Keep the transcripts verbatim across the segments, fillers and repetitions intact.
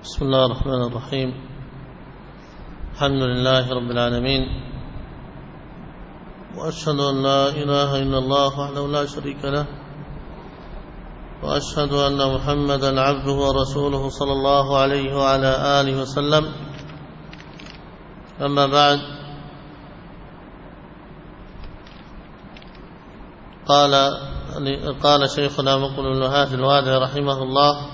بسم الله الرحمن الرحيم. الحمد لله رب العالمين، وأشهد أن لا إله إلا الله وحده لا شريك له، وأشهد أن محمدا عبده ورسوله صلى الله عليه وعلى آله وسلم. أما بعد، قال قال شيخنا مقبل بن هادي الوادعي رحمه الله: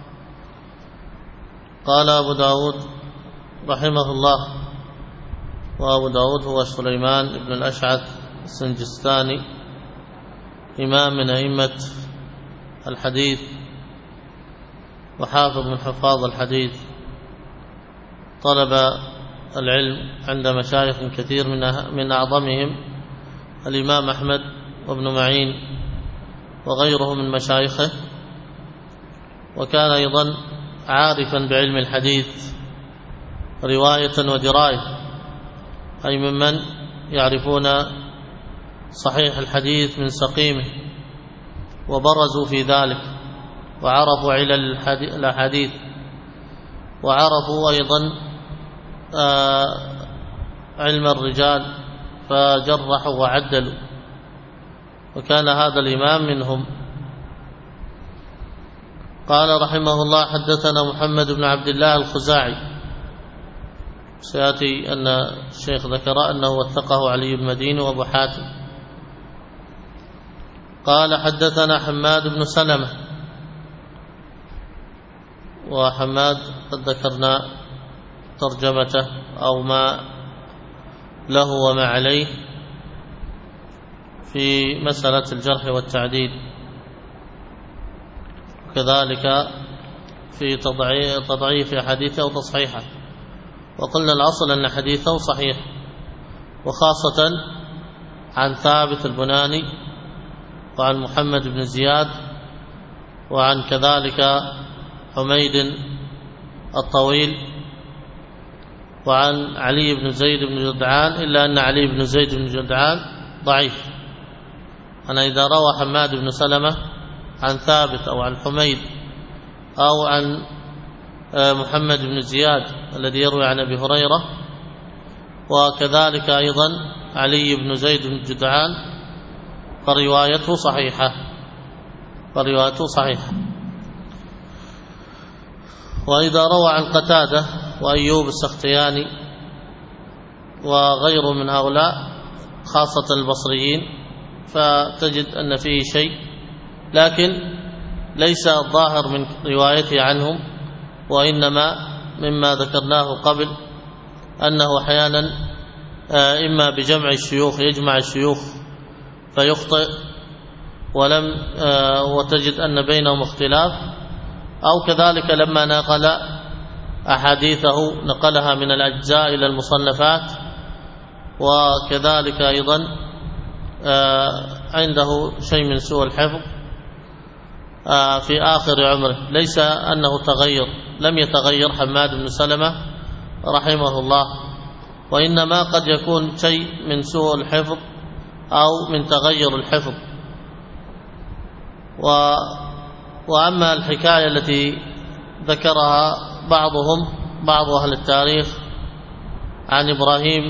قال أبو داود رحمه الله، وأبو داود هو سليمان بن الأشعث السنجستاني، إمام من أئمة الحديث وحافظ من حفاظ الحديث، طلب العلم عند مشايخ كثير من من أعظمهم الإمام أحمد وابن معين وغيره من مشايخه، وكان أيضا عارفا بعلم الحديث رواية ودراية، أي ممن يعرفون صحيح الحديث من سقيمه وبرزوا في ذلك، وعرفوا علل الأحاديث، وعرفوا أيضا علم الرجال فجرحوا وعدلوا، وكان هذا الإمام منهم. قال رحمه الله: حدثنا محمد بن عبد الله الخزاعي. سيأتي أن الشيخ ذكر أنه وثقه علي المديني وأبو حاتم. قال: حدثنا حماد بن سلمة. وحماد قد ذكرنا ترجمته أو ما له وما عليه في مسألة الجرح والتعديل، كذلك في تضعيف حديثه وتصحيحه، وقلنا الأصل أن حديثه صحيح، وخاصة عن ثابت البناني وعن محمد بن زياد وعن كذلك حميد الطويل وعن علي بن زيد بن جدعان، إلا أن علي بن زيد بن جدعان ضعيف. أنا إذا روى حماد بن سلمة عن ثابت أو عن حميد أو عن محمد بن زياد الذي يروي عن أبي هريرة، وكذلك أيضا علي بن زيد بن جدعان، فروايته صحيحة فروايته صحيحة وإذا روى عن قتادة وأيوب السختياني وغيره من هؤلاء خاصة البصريين فتجد أن فيه شيء، لكن ليس الظاهر من روايته عنهم، وإنما مما ذكرناه قبل أنه أحيانا إما بجمع الشيوخ يجمع الشيوخ فيخطئ ولم وتجد أن بينهم اختلاف، أو كذلك لما نقل أحاديثه نقلها من الأجزاء إلى المصنفات، وكذلك أيضا عنده شيء من سوء الحفظ في آخر عمره، ليس أنه تغير، لم يتغير حماد بن سلمة رحمه الله، وإنما قد يكون شيء من سوء الحفظ أو من تغير الحفظ. و وأما الحكاية التي ذكرها بعضهم بعض أهل التاريخ عن إبراهيم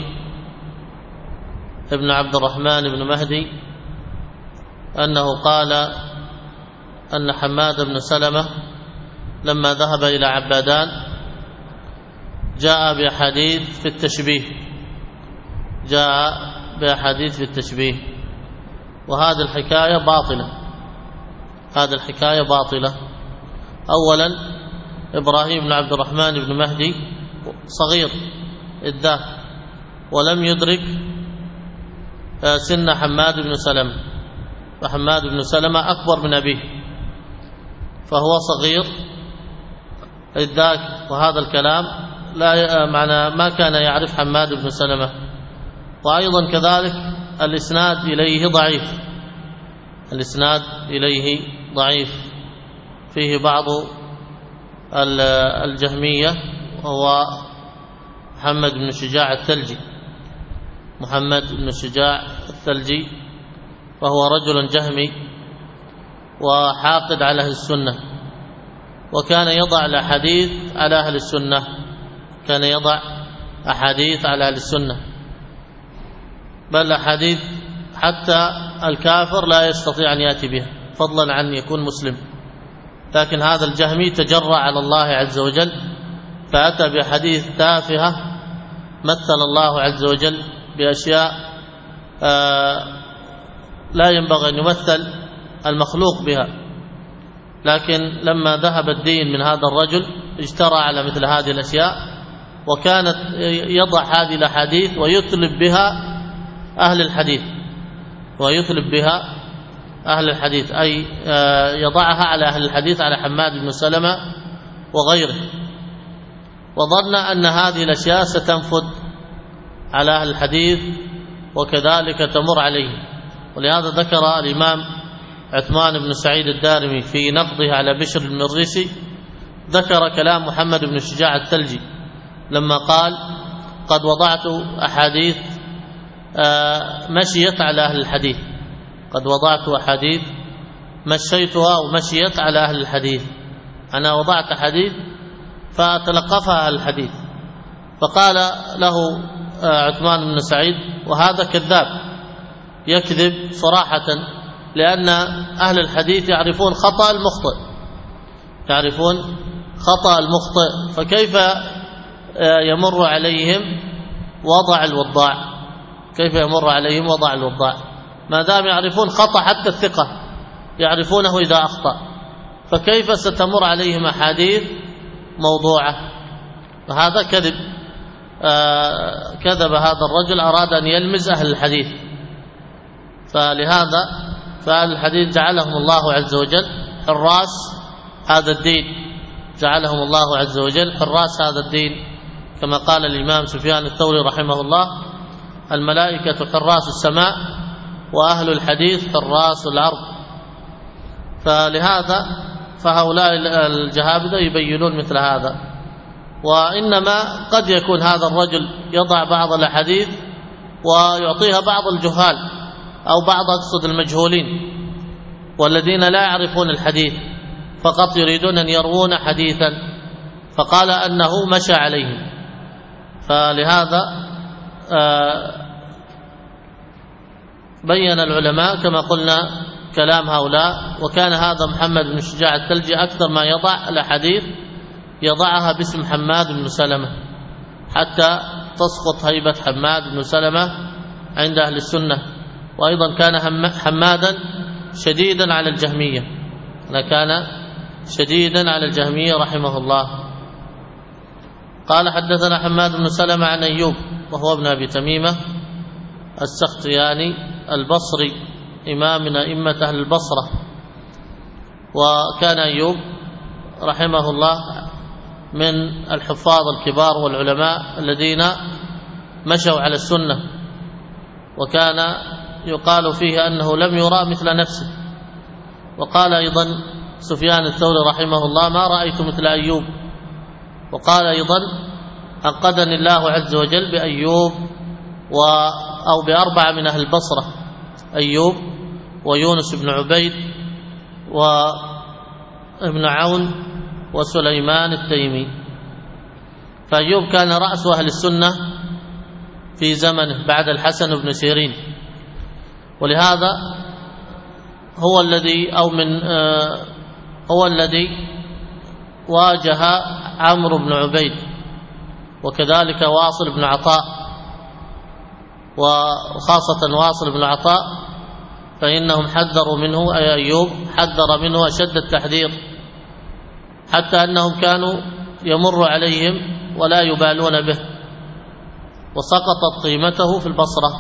ابن عبد الرحمن بن مهدي أنه قال أن حماد بن سلمة لما ذهب إلى عبادان جاء بأحاديث في التشبيه جاء بأحاديث في التشبيه وهذه الحكاية باطلة هذه الحكاية باطلة أولا، إبراهيم بن عبد الرحمن بن مهدي صغير إذ ولم يدرك سن حماد بن سلمة، فحماد بن سلمة أكبر من أبيه، فهو صغير إذ ذاك، وهذا الكلام لا معنى ما كان يعرف حماد بن سلمة. وأيضا كذلك الإسناد إليه ضعيف الإسناد إليه ضعيف فيه بعض الجهمية، وهو محمد بن شجاع الثلجي محمد بن شجاع الثلجي وهو رجل جهمي وحاقد على أهل السنة، وكان يضع الأحاديث على أهل السنة، كان يضع أحاديث على أهل السنة، بل أحاديث حتى الكافر لا يستطيع أن يأتي بها فضلا عن يكون مسلم. لكن هذا الجهمي تجرأ على الله عز وجل فأتى بحديث تافهة مثل الله عز وجل بأشياء لا ينبغي أن يمثل المخلوق بها. لكن لما ذهب الدين من هذا الرجل اجترى على مثل هذه الأشياء، وكانت يضع هذه الأحاديث ويطلب بها أهل الحديث ويطلب بها أهل الحديث أي يضعها على أهل الحديث، على حماد بن سلمة وغيره، وظن أن هذه الأشياء ستنفذ على أهل الحديث وكذلك تمر عليه. ولهذا ذكر الإمام عثمان بن سعيد الدارمي في نقضه على بشر المريسي، ذكر كلام محمد بن شجاع التلجي لما قال قد وضعت أحاديث مشيت على أهل الحديث، قد وضعت أحاديث مشيتها ومشيت على أهل الحديث، أنا وضعت حديث فتلقفها أهل الحديث. فقال له عثمان بن سعيد وهذا كذاب يكذب صراحة، لأن أهل الحديث يعرفون خطأ المخطئ، يعرفون خطأ المخطئ، فكيف يمر عليهم وضع الوضاع، كيف يمر عليهم وضع الوضاع ما دام يعرفون خطأ حتى الثقة يعرفونه إذا أخطأ، فكيف ستمر عليهم أحاديث موضوعة؟ فهذا كذب. آه كذب هذا الرجل، أراد أن يلمز أهل الحديث. فلهذا فأهل الحديث جعلهم الله عز وجل حراس هذا الدين، جعلهم الله عز وجل حراس هذا الدين، كما قال الإمام سفيان الثوري رحمه الله: الملائكة حراس السماء وأهل الحديث حراس الأرض. فلهذا فهؤلاء الجهابذة يبينون مثل هذا. وإنما قد يكون هذا الرجل يضع بعض الأحاديث ويعطيها بعض الجهال أو بعض أقصد المجهولين والذين لا يعرفون الحديث، فقط يريدون أن يروون حديثا فقال أنه مشى عليهم. فلهذا بين العلماء كما قلنا كلام هؤلاء. وكان هذا محمد بن شجاع التلجي أكثر ما يضع الأحاديث يضعها باسم حماد بن سلمة حتى تسقط هيبة حماد بن سلمة عند أهل السنة. وأيضا كان حمادا شديدا على الجهمية، كان شديدا على الجهمية رحمه الله. قال: حدثنا حماد بن سلمة عن أيوب وهو ابن أبي تميمة السختياني البصري، إمام من أئمة أهل البصرة. وكان أيوب رحمه الله من الحفاظ الكبار والعلماء الذين مشوا على السنة، وكان يقال فيه أنه لم يرى مثل نفسه. وقال أيضا سفيان الثوري رحمه الله: ما رأيت مثل أيوب. وقال أيضا: أنقذني الله عز وجل بأيوب و أو بأربعة من أهل البصرة: أيوب ويونس بن عبيد وابن عون وسليمان التيمي. فأيوب كان رأس أهل السنة في زمنه بعد الحسن بن سيرين، ولهذا هو الذي أو من آه هو الذي واجه عمرو بن عبيد وكذلك واصل بن عطاء، وخاصة واصل بن عطاء فإنهم حذروا منه، أي أيوب حذر منه أشد التحذير، حتى أنهم كانوا يمر عليهم ولا يبالون به، وسقطت قيمته في البصرة.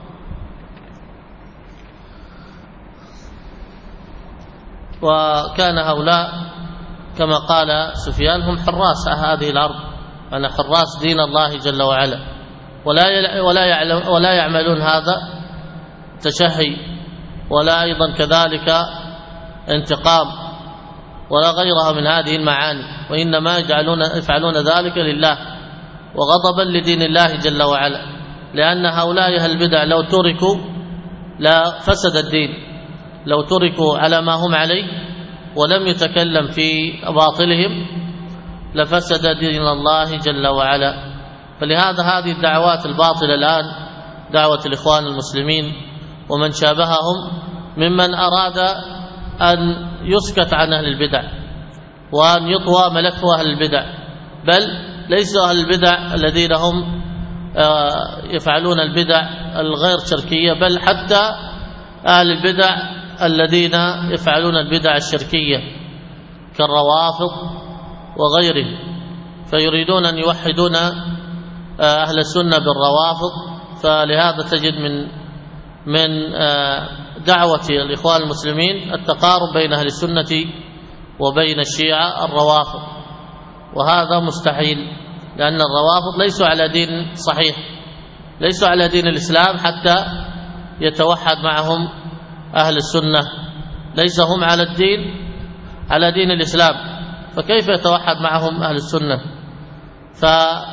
وكان هؤلاء كما قال سفيان هم حراس هذه الأرض، أنا حراس دين الله جل وعلا، ولا ولا يعلم ولا يعملون هذا تشهي ولا أيضا كذلك انتقام ولا غيرها من هذه المعاني، وإنما يجعلون يفعلون ذلك لله وغضبا لدين الله جل وعلا، لأن هؤلاء أهل البدع لو تركوا لا فسد الدين، لو تركوا على ما هم عليه ولم يتكلم في باطلهم لفسد دين الله جل وعلا. فلهذا هذه الدعوات الباطلة الآن دعوة الإخوان المسلمين ومن شابههم ممن أراد أن يسكت عن أهل البدع وأن يطوى ملف أهل البدع، بل ليسوا أهل البدع الذين هم يفعلون البدع الغير شركية، بل حتى أهل البدع الذين يفعلون البدع الشركية كالروافض وغيرهم، فيريدون أن يوحدون أهل السنة بالروافض. فلهذا تجد من من دعوة الإخوان المسلمين التقارب بين أهل السنة وبين الشيعة الروافض، وهذا مستحيل، لأن الروافض ليسوا على دين صحيح، ليسوا على دين الإسلام حتى يتوحد معهم أهل السنة، ليس هم على الدين على دين الإسلام، فكيف يتوحد معهم أهل السنة؟ ف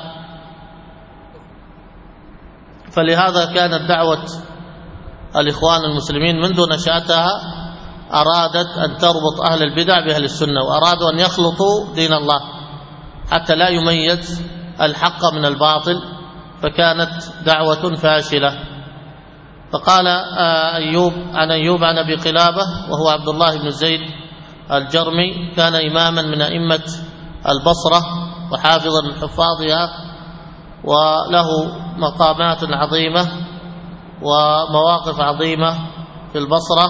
فلهذا كانت دعوة الإخوان المسلمين منذ نشأتها أرادت أن تربط أهل البدع بأهل السنة، وأرادوا أن يخلطوا دين الله حتى لا يميز الحق من الباطل، فكانت دعوة فاشلة. فقال أيوب عن أيوب عن أبي قلابة وهو عبد الله بن زيد الجرمي، كان إماما من أئمة البصرة وحافظا من حفاظها، وله مقامات عظيمة ومواقف عظيمة في البصرة.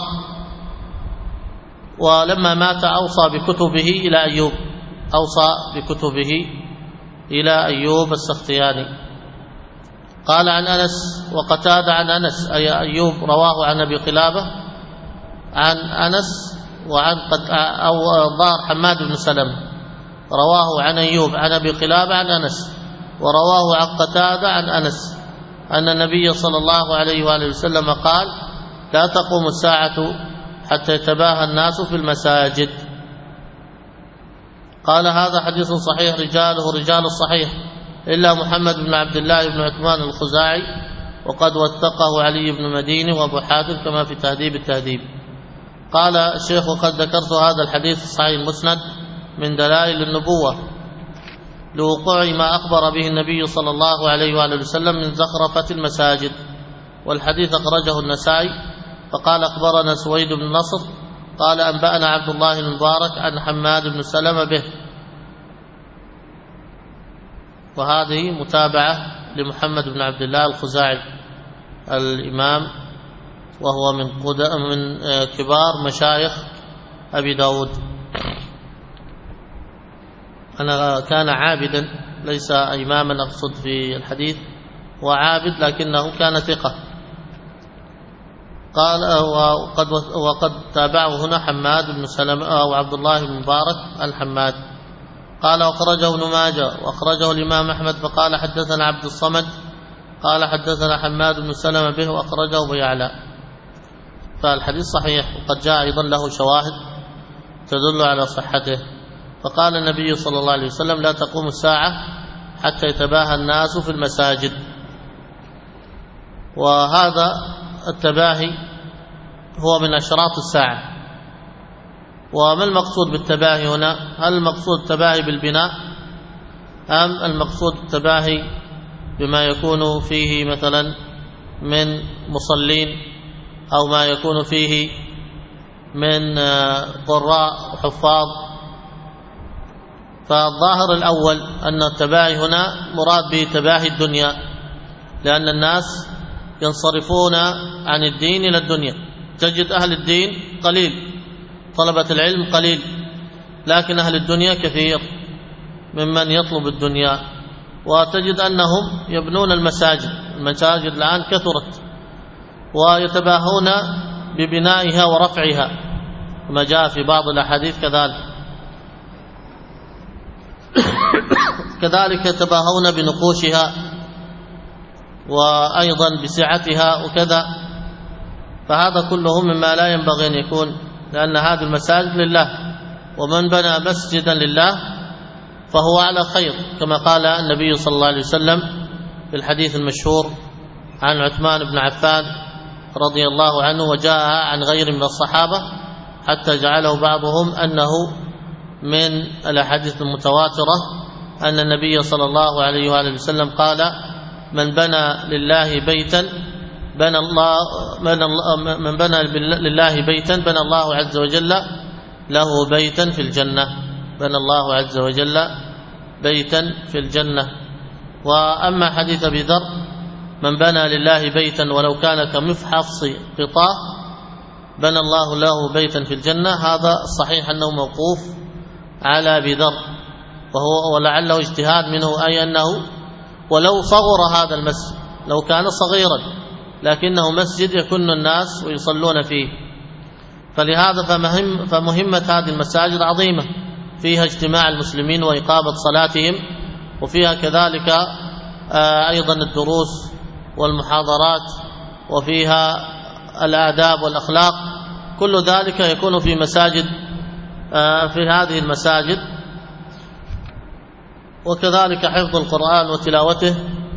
ولما مات أوصى بكتبه إلى أيوب أوصى بكتبه إلى أيوب السختياني. قال عن أنس وقتادة عن أنس، أي أيوب رواه عن أبي قلابة عن أنس، وعن قد أو ضار حماد بن سلمة رواه عن أيوب عن أبي قلابة عن أنس، ورواه عن قتادة عن أنس أن النبي صلى الله عليه وآله وسلم قال: لا تقوم الساعة حتى يتباهى الناس في المساجد. قال: هذا حديث صحيح رجاله رجال الصحيح إلا محمد بن عبد الله بن عثمان الخزاعي، وقد وثقه علي بن مديني وأبو حاتم كما في تهذيب التهذيب. قال الشيخ: وقد ذكرت هذا الحديث الصحيح المسند من دلائل النبوة لوقوع ما أخبر به النبي صلى الله عليه وآله وسلم من زخرفة المساجد، والحديث أخرجه النسائي. فقال: أخبرنا سويد بن نصر قال: أنبأنا عبد الله بن مبارك عن حماد بن سلمة به. وهذه متابعة لمحمد بن عبد الله الخزاعي الإمام، وهو من من كبار مشايخ أبي داود. أنا كان عابدا ليس إماما أقصد في الحديث، وعابد لكنه كان ثقة. قال: وقد وقد تابعه هنا حماد بن سلمة أو عبد الله بن مبارك عن حماد. قال: وأخرجه ابن ماجه وأخرجه الإمام أحمد. فقال: حدثنا عبد الصمد قال: حدثنا حماد بن سلمة به، وأخرجه أبو يعلى. فالحديث صحيح، وقد جاء أيضا له شواهد تدل على صحته. فقال النبي صلى الله عليه وسلم: لا تقوم الساعة حتى يتباهى الناس في المساجد. وهذا التباهي هو من أشراط الساعة. وما المقصود بالتباهي هنا؟ هل المقصود التباهي بالبناء، أم المقصود التباهي بما يكون فيه مثلا من مصلين، أو ما يكون فيه من قراء وحفاظ؟ فالظاهر الأول أن التباهي هنا مراد به تباهي الدنيا، لأن الناس ينصرفون عن الدين إلى الدنيا. تجد أهل الدين قليل، طلبة العلم قليل، لكن أهل الدنيا كثير ممن يطلب الدنيا. وتجد أنهم يبنون المساجد، المساجد الآن كثرت، ويتباهون ببنائها ورفعها كما جاء في بعض الأحاديث. كذلك كذلك يتباهون بنقوشها وأيضا بسعتها وكذا. فهذا كله مما لا ينبغي أن يكون، لأن هذه المساجد لله، ومن بنى مسجدا لله فهو على خير، كما قال النبي صلى الله عليه وسلم في الحديث المشهور عن عثمان بن عفان رضي الله عنه، وجاء عن غير من الصحابة حتى جعله بعضهم أنه من الأحاديث المتواترة أن النبي صلى الله عليه وآله وسلم قال: من بنى لله بيتا بنى الله من, الله من بنى لله بيتا بنى الله عز وجل له بيتا في الجنة بنى الله عز وجل بيتا في الجنة. وأما حديث أبي ذر: من بنى لله بيتا ولو كان كمفحص قطاع بنى الله له بيتا في الجنة، هذا الصحيح أنه موقوف على أبي ذر، وهو ولعله اجتهاد منه، أي أنه ولو صغر هذا المسجد، لو كان صغيرا لكنه مسجد يكن الناس ويصلون فيه، فلهذا فمهم فمهمة هذه المساجد عظيمة، فيها اجتماع المسلمين وإقامة صلاتهم، وفيها كذلك أيضا الدروس والمحاضرات، وفيها الآداب والأخلاق، كل ذلك يكون في مساجد في هذه المساجد. وكذلك حفظ القرآن وتلاوته.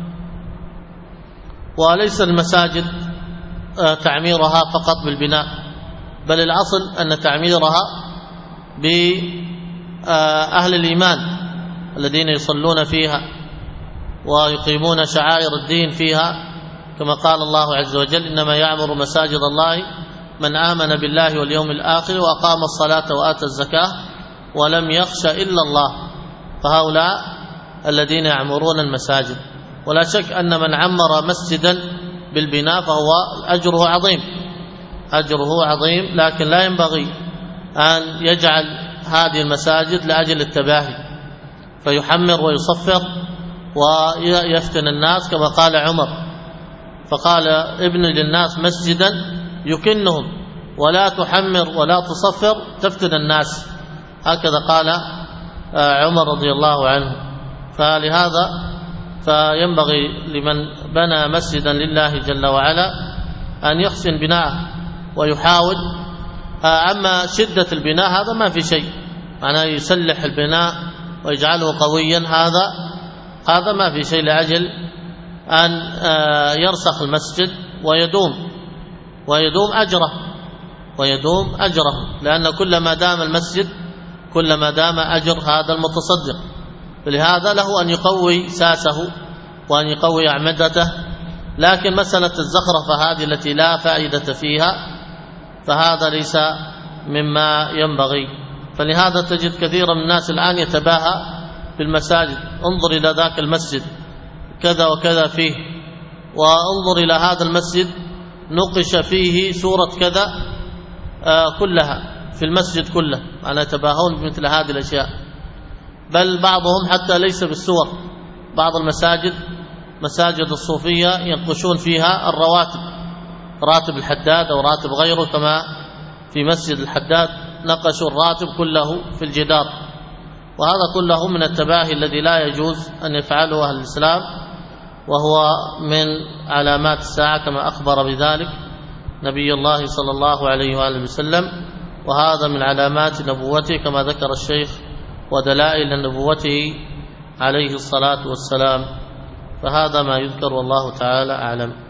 وليس المساجد تعميرها فقط بالبناء، بل الأصل أن تعميرها بأهل الإيمان الذين يصلون فيها ويقيمون شعائر الدين فيها، كما قال الله عز وجل: إنما يعمر مساجد الله من آمن بالله واليوم الآخر وأقام الصلاة وآتى الزكاة ولم يخش إلا الله، فهؤلاء الذين يعمرون المساجد. ولا شك أن من عمر مسجدا بالبناء فهو أجره عظيم أجره عظيم لكن لا ينبغي أن يجعل هذه المساجد لأجل التباهي فيحمر ويصفر ويفتن الناس، كما قال عمر، فقال: ابن للناس مسجدا يكنهم ولا تحمر ولا تصفر تفتن الناس، هكذا قال عمر رضي الله عنه. فلهذا فينبغي لمن بنى مسجدا لله جل وعلا أن يحسن بناءه ويحاول. أما شدة البناء هذا ما في شيء، معناه يسلح البناء ويجعله قويا، هذا هذا ما في شيء، لأجل أن يرسخ المسجد ويدوم ويدوم أجره ويدوم أجره لأن كلما دام المسجد كلما دام أجر هذا المتصدق. فلهذا له أن يقوي ساسه وأن يقوي أعمدته. لكن مسألة الزخرفة هذه التي لا فائدة فيها فهذا ليس مما ينبغي. فلهذا تجد كثيرا من الناس الآن يتباهى بالمساجد: انظر إلى ذاك المسجد كذا وكذا فيه، وانظر إلى هذا المسجد نقش فيه سورة كذا آه كلها في المسجد كله، أنا يتباهون بمثل هذه الأشياء. بل بعضهم حتى ليس بالسور، بعض المساجد مساجد الصوفية ينقشون فيها الرواتب، راتب الحداد أو راتب غيره، كما في مسجد الحداد نقشوا الراتب كله في الجدار. وهذا كله من التباهي الذي لا يجوز أن يفعله أهل الإسلام، وهو من علامات الساعة كما أخبر بذلك نبي الله صلى الله عليه وآله وسلم، وهذا من علامات نبوته كما ذكر الشيخ ودلائل نبوته عليه الصلاة والسلام. فهذا ما يذكر والله تعالى أعلم.